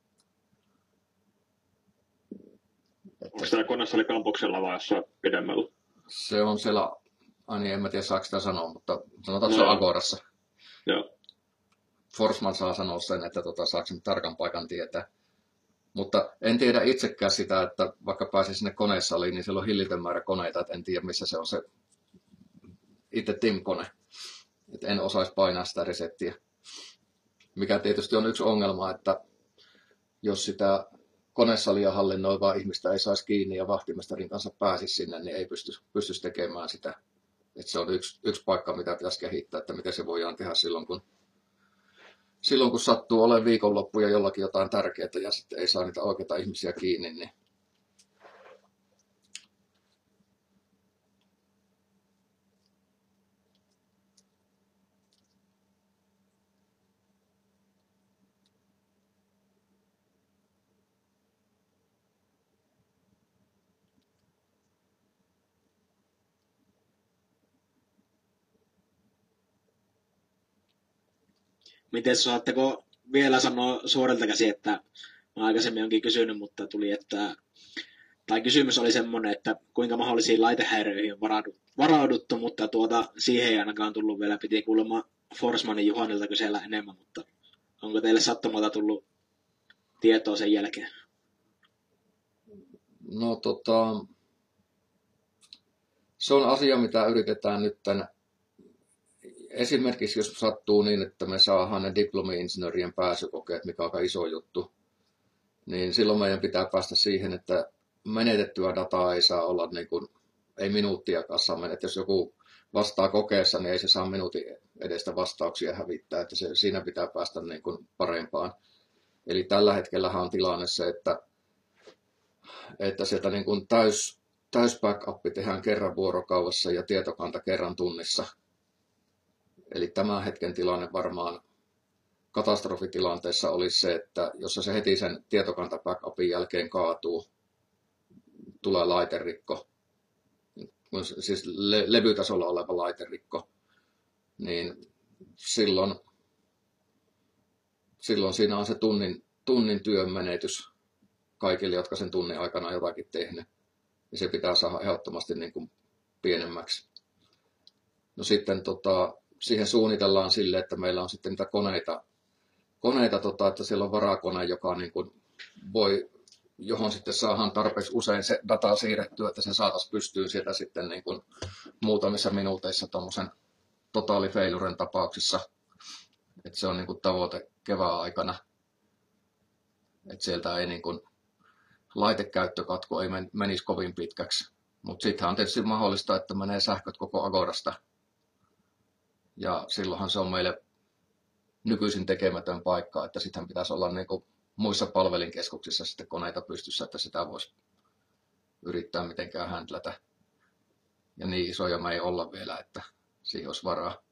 Onko tämä koneessali kampuksella vai jossain pidemmällä? Se on siellä, en mä tiedä saako sitä sanoa, mutta sanotaan, että se on Agorassa. Joo. Forsman saa sanoa sen, että saako sen tarkan paikan tietää. Mutta en tiedä itsekään sitä, että vaikka pääsin sinne koneessaliin, niin siellä on hillitön määrä koneita, että en tiedä missä se on se itse TIM-kone. Että en osaisi painaa sitä resettiä. Mikä tietysti on yksi ongelma, että jos sitä koneessalia hallinnoivaa ihmistä ei saisi kiinni ja vahtimestarin kanssa pääsisi sinne, niin ei pystyisi tekemään sitä. Että se on yksi paikka, mitä pitäisi kehittää, että miten se voidaan tehdä silloin, kun sattuu olemaan viikonloppu ja jollakin jotain tärkeää ja sitten ei saa niitä oikeita ihmisiä kiinni. Niin Miten saatteko vielä sanoa suorilta käsi, että mä aikaisemmin onkin kysynyt, mutta tuli, tai kysymys oli semmoinen, että kuinka mahdollisiin laitehäiriöihin varauduttu, mutta siihen ei ainakaan tullut vielä, piti kuulemma Forsmanin Juhanilta kysellä enemmän, mutta onko teille sattumalta tullut tietoa sen jälkeen? No se on asia, mitä yritetään nyt esimerkiksi jos sattuu niin, että me saadaan ne diplomi-insinöörien pääsykokeet, mikä on aika iso juttu, niin silloin meidän pitää päästä siihen, että menetettyä dataa ei saa olla niin kuin, ei minuuttiakaan saa mennä. Jos joku vastaa kokeessa, niin ei se saa minuutin edestä vastauksia hävittää, että siinä pitää päästä niin kuin parempaan. Eli tällä hetkellähän on tilanne se, että sieltä niin kuin täys backup tehdään kerran vuorokaudessa ja tietokanta kerran tunnissa. Eli tämän hetken tilanne varmaan katastrofitilanteessa olisi se, että jos se heti sen tietokanta backupin jälkeen kaatuu, tulee laiterikko, siis levytasolla oleva laiterikko, niin silloin siinä on se tunnin työn menetys kaikille, jotka sen tunnin aikana on jotakin tehnyt. Ja se pitää saada ehdottomasti niin kuin pienemmäksi. No sitten siihen suunnitellaan sille, että meillä on sitten niitä koneita että siellä on varakone, joka niin kuin johon sitten saadaan tarpeeksi usein se data siirrettyä, että se saataisiin pystyyn sieltä sitten niin kuin muutamissa minuuteissa tuommoisen totaalifailuren tapauksissa. Että se on niin kuin tavoite kevään aikana. Että sieltä ei niin kuin laitekäyttökatko ei menisi kovin pitkäksi. Mutta sittenhän on tietysti mahdollista, että menee sähköt koko Agorasta. Ja silloinhan se on meille nykyisin tekemätön paikka, että sittenhän pitäisi olla niin kuin muissa palvelinkeskuksissa sitten koneita pystyssä, että sitä voisi yrittää mitenkään händlätä. Ja niin isoja me ei olla vielä, että siihen olisi varaa.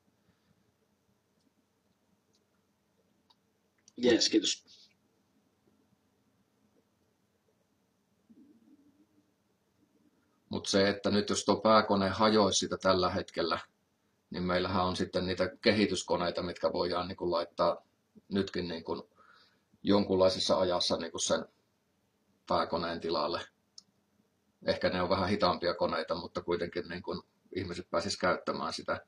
Jees, kiitos. Mutta se, että nyt jos tuo pääkone hajoisi sitä tällä hetkellä, niin meillähän on sitten niitä kehityskoneita, mitkä voidaan niin kuin laittaa nytkin niin kuin jonkunlaisessa ajassa niin kuin sen pääkoneen tilalle. Ehkä ne on vähän hitaampia koneita, mutta kuitenkin niin kuin ihmiset pääsisivät käyttämään sitä.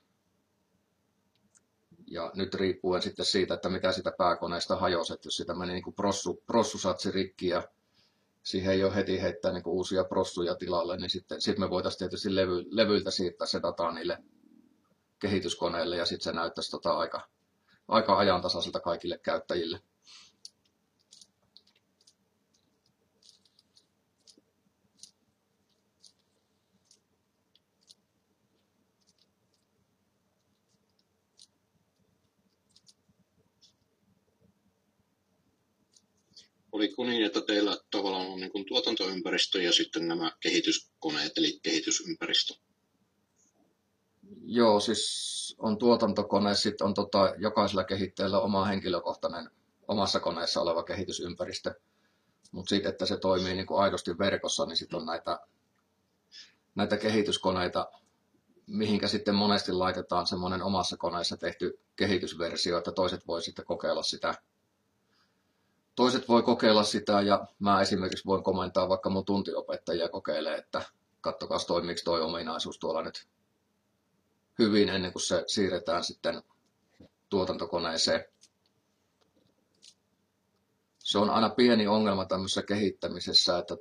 Ja nyt riippuen sitten siitä, että mitä sitä pääkoneesta hajosi, että jos sitä meni niin kuin prossusatsi rikki ja siihen ei ole heti heittää niin kuin uusia prossuja tilalle, niin sitten me voitaisiin tietysti levyiltä siirtää se data niille kehityskoneille ja sitten se näyttäisi aika ajantasaiselta kaikille käyttäjille. oliko niin, että teillä tavallaan on niin kuin tuotantoympäristö ja sitten nämä kehityskoneet, eli kehitysympäristö? Joo, siis on tuotantokone, sitten on jokaisella kehittäjällä oma henkilökohtainen omassa koneessa oleva kehitysympäristö. Mutta sitten, että se toimii niin kuin aidosti verkossa, niin sitten on näitä kehityskoneita, mihinkä sitten monesti laitetaan semmoinen omassa koneessa tehty kehitysversio, että toiset voi sitten kokeilla sitä. Toiset voi kokeilla sitä ja mä esimerkiksi voin komentaa vaikka mun tuntiopettajia kokeilee, että kattokaa toimiiko toi ominaisuus tuolla nyt hyvin ennen kuin se siirretään sitten tuotantokoneeseen. Se on aina pieni ongelma tämmöisessä kehittämisessä, että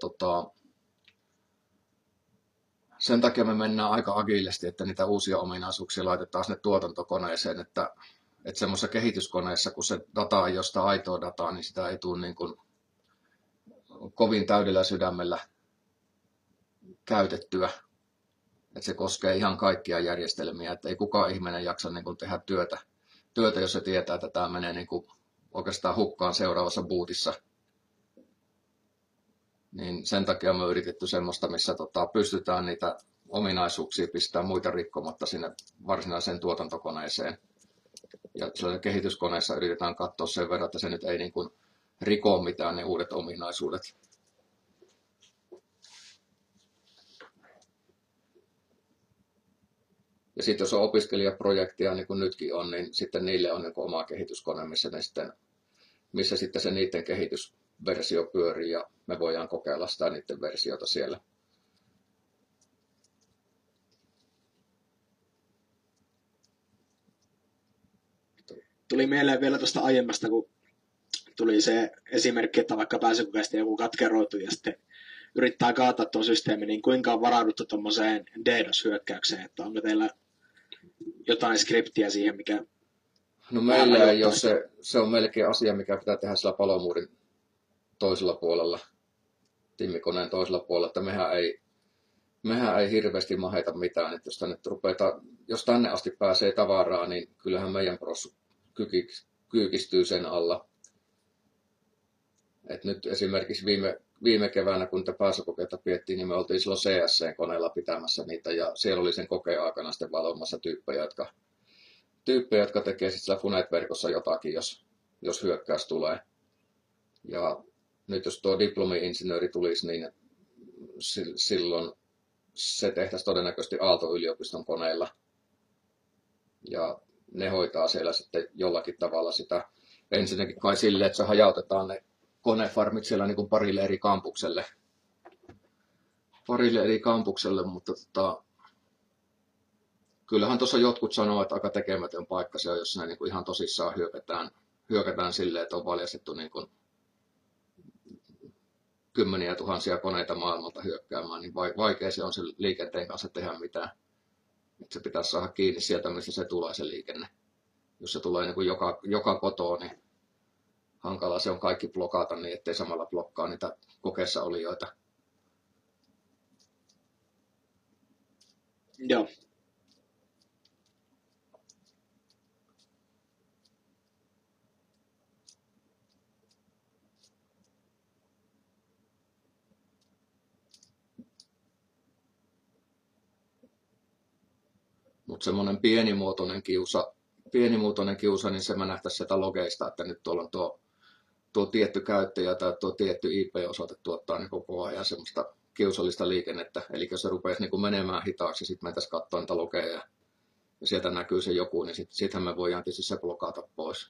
sen takia me mennään aika agiilisesti, että niitä uusia ominaisuuksia laitetaan sinne tuotantokoneeseen, että semmoisessa kehityskoneessa, kun se data ei ole aitoa dataa, niin sitä ei tule niin kuin kovin täydellä sydämellä käytettyä. Että se koskee ihan kaikkia järjestelmiä, että ei kukaan ihminen jaksa niin kuin tehdä työtä, jos se tietää, että tämä menee niin kuin oikeastaan hukkaan seuraavassa bootissa. Niin sen takia me on yritetty semmoista, missä pystytään niitä ominaisuuksia pistämään muita rikkomatta sinne varsinaiseen tuotantokoneeseen. Ja sellaisessa kehityskoneessa yritetään katsoa sen verran, että se nyt ei niin kuin riko mitään ne uudet ominaisuudet. Ja sitten jos on opiskelijaprojektia, niin kuin nytkin on, niin sitten niille on niin kuin oma kehityskone, missä sitten se niiden kehitysversio pyörii ja me voidaan kokeilla sitä niiden versiota siellä. Tuli mieleen vielä tuosta aiemmasta, kun tuli se esimerkki, että vaikka pääsykokeesta joku katkeroituu ja sitten yrittää kaataa tuon systeemin, niin kuinka on varauduttu tuommoiseen DDoS-hyökkäykseen, että onko teillä jotain skriptiä siihen, mikä... No meillä ei ole, se on melkein asia, mikä pitää tehdä sillä palomuurin toisella puolella, timmikoneen toisella puolella, että mehän ei hirveästi maheta mitään, että jos tänne asti pääsee tavaraa, niin kyllähän meidän prossu kyykistyy sen alla. Et nyt esimerkiksi viime keväänä, kun niitä pääsykokeita piettiin, niin me oltiin silloin CSC-koneella pitämässä niitä, ja siellä oli sen kokeen aikana sitten valvomassa tyyppejä, jotka tekee sitten sillä Funet-verkossa jotakin, jos hyökkäys tulee. Ja nyt jos tuo diplomi-insinööri tulisi, niin silloin se tehtäisiin todennäköisesti Aalto-yliopiston koneilla. Ja ne hoitaa siellä sitten jollakin tavalla sitä. Ensinnäkin kai silleen, että se hajautetaan ne konefarmit siellä niin kuin parille eri kampukselle, mutta kyllähän tuossa jotkut sanoo, että aika tekemätön paikka se on, jos ne niin kuin ihan tosissaan hyökätään silleen, että on valjastettu niin kuin kymmeniä tuhansia koneita maailmalta hyökkäämään, niin vaikea se on sen liikenteen kanssa tehdä mitään. Että se pitäisi saada kiinni sieltä, missä se tulee se liikenne. Jos se tulee niin kuin joka kotoon, niin hankala se on kaikki blokata niin, ettei samalla blokkaa niitä kokeessa olijoita. Joo. Mutta semmoinen pienimuotoinen kiusa, niin se mä nähtäisiin sieltä logeista, että nyt tuolla on tuo tietty käyttäjä tai tuo tietty IP-osoite tuottaa niin koko ajan semmoista kiusallista liikennettä. Eli jos se rupeaisi niin kuin menemään hitaaksi, sitten mentäisiin katsoa niitä logeja ja sieltä näkyy se joku, niin sittenhän me voidaan tietysti se blokata pois.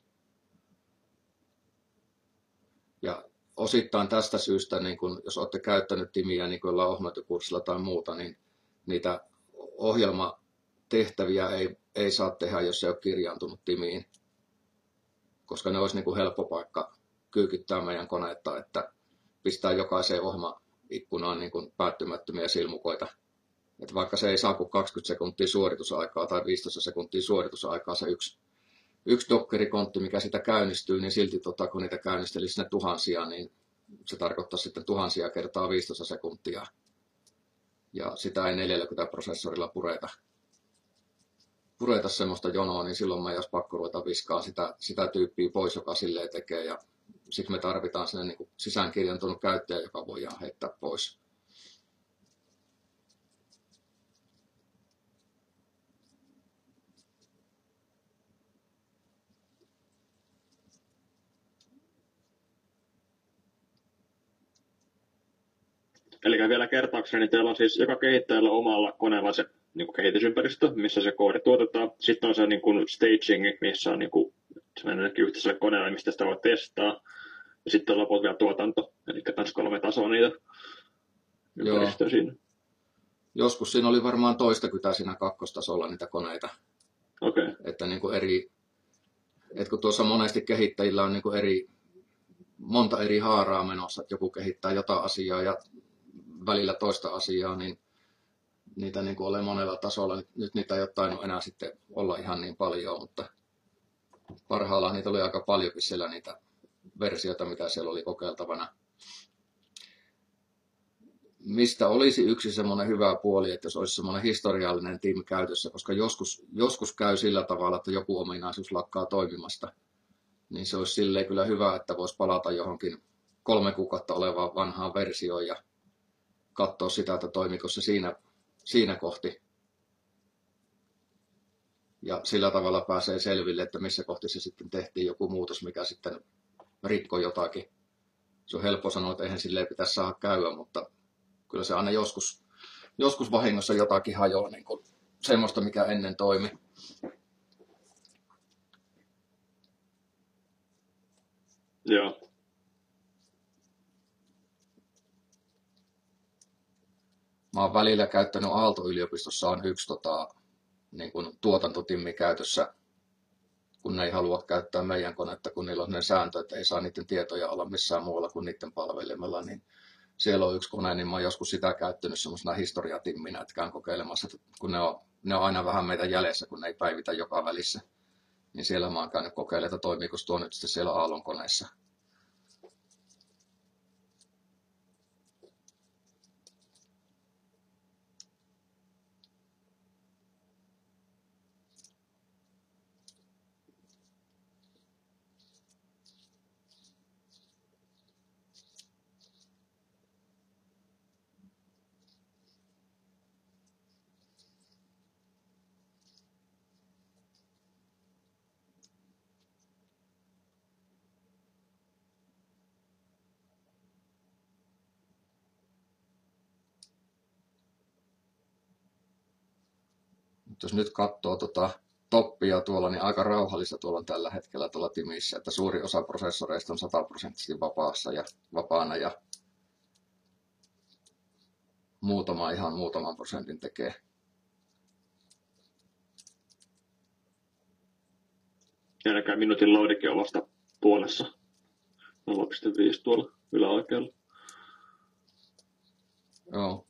Ja osittain tästä syystä, niin kun, jos olette käyttänyt timiä niin jollain ohjelmointikurssilla tai muuta, niin niitä ohjelmatehtäviä ei saa tehdä, jos ei ole kirjaantunut timiin. Koska ne olisi niin kuin helppo paikka kyykyttää meidän koneetta, että pistää jokaiseen ohjelmaikkunaan niin kuin päättymättömiä silmukoita. Että vaikka se ei saa kuin 20 sekuntia suoritusaikaa tai 15 sekuntia suoritusaikaa se yksi dokkerikontti, mikä sitä käynnistyy, niin silti kun niitä käynnistelisi sinne tuhansia, niin se tarkoittaa sitten tuhansia kertaa 15 sekuntia. Ja sitä ei 40 prosessorilla pureta semmoista jonoa, niin silloin me ei olisi pakko ruveta viskaan sitä tyyppiä pois, joka silleen tekee. Ja siksi me tarvitaan sinne niin kuin sisäänkirjantunut käyttäjä, joka voidaan heittää pois. Eli vielä kertaakseni, niin teillä on siis joka kehittäjällä omalla koneella se niin kuin kehitysympäristö, missä se koodi tuotetaan. Sitten on se niin kuin staging, missä on niin kuin, se menee yhteiselle koneelle, mistä sitä voi testaa. Ja sitten on lopulta vielä tuotanto, eli taas 3 tasoa niitä ympäristöä siinä. Joskus siinä oli varmaan 20 siinä kakkostasolla niitä koneita. Okei. Että niin kuin että kun tuossa monesti kehittäjillä on niin kuin monta eri haaraa menossa, että joku kehittää jotain asiaa ja välillä toista asiaa, niin niitä niin kuin ole monella tasolla. Nyt niitä ei ole tainnut enää sitten olla ihan niin paljon, mutta parhaillaan niitä oli aika paljonkin siellä niitä versioita, mitä siellä oli kokeiltavana. Mistä olisi yksi semmoinen hyvä puoli, että jos olisi semmoinen historiallinen tiimi käytössä, koska joskus käy sillä tavalla, että joku ominaisuus lakkaa toimimasta, niin se olisi silleen kyllä hyvä, että voisi palata johonkin 3 kuukautta olevaan vanhaan versioon ja katsoa sitä, että toimiko se siinä kohti. Ja sillä tavalla pääsee selville, että missä kohti se sitten tehtiin joku muutos, mikä sitten rikkoi jotakin. Se on helppo sanoa, että eihän silleen pitäisi saada käydä, mutta kyllä se aina joskus vahingossa jotakin hajoaa, niin kuin semmoista, mikä ennen toimi. Joo. Mä oon välillä käyttänyt Aalto-yliopistossa on yksi niin kuin tuotantotimmi käytössä, kun ne ei halua käyttää meidän konetta, kun niillä on ne sääntö, että ei saa niiden tietoja olla missään muualla kuin niiden palvelimella, niin siellä on yksi kone, niin mä oon joskus sitä käyttänyt semmoisena historiatimminä, että käyn kokeilemassa, että kun ne on aina vähän meitä jäljessä, kun ne ei päivitä joka välissä, niin siellä mä oon käynyt kokeilemaan, että toimiiko tuo nyt sitten siellä Aallon koneessa. Jos nyt katsoo toppia tuolla, niin aika rauhallista tuolla on tällä hetkellä tuolla timissä, että suuri osa prosessoreista on 100% vapaana ja ihan muutaman prosentin tekee. Ainakaan minuutin laudikin on vasta puolessa. 0,5 tuolla yläoikealla. Joo.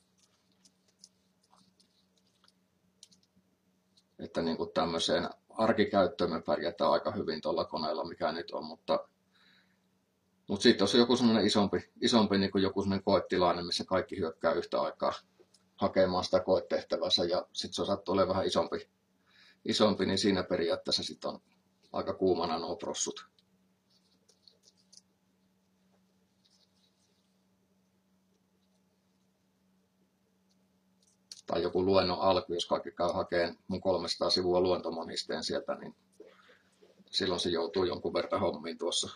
Että niin kuin tämmöiseen arkikäyttöön me pärjätään aika hyvin tuolla koneella, mikä nyt on, mutta sitten jos on joku semmoinen isompi niin kuin joku semmoinen koetilanne, missä kaikki hyökkää yhtä aikaa hakemaan sitä koetehtävänsä ja sitten se sattuu olemaan vähän isompi, niin siinä periaatteessa sitten on aika kuumana nuo prossut. Tai joku luennon alku, jos kaikki käy hakemaan mun 300 sivua luentomonisteen sieltä, niin silloin se joutuu jonkun verran hommiin tuossa.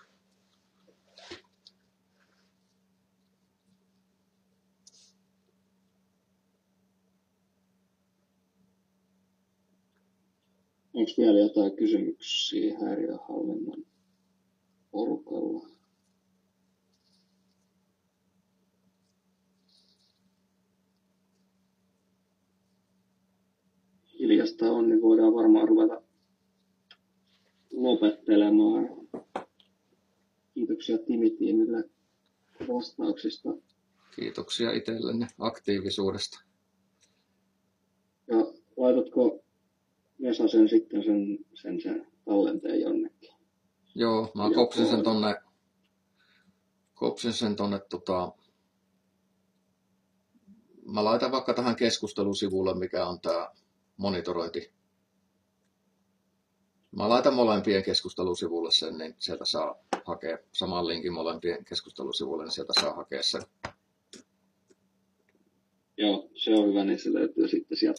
Onko vielä jotain kysymyksiä häiriöhallinnan porukalla? Hiljasta on, niin voidaan varmaan ruveta lopettelemaan. Kiitoksia Timitiimille vastauksista. Kiitoksia itsellenne aktiivisuudesta. Ja laitatko Vesasen sitten sen tallenteen jonnekin? Joo, mä kopsin sen tonne mä laitan vaikka tähän keskustelusivulle, mikä on tää monitorointi. Mä laitan molempien keskustelusivulle sen, niin sieltä saa hakea saman linkin molempien keskustelusivulle, niin sieltä saa hakea sen. Joo, se on hyvä, niin se löytyy sitten sieltä.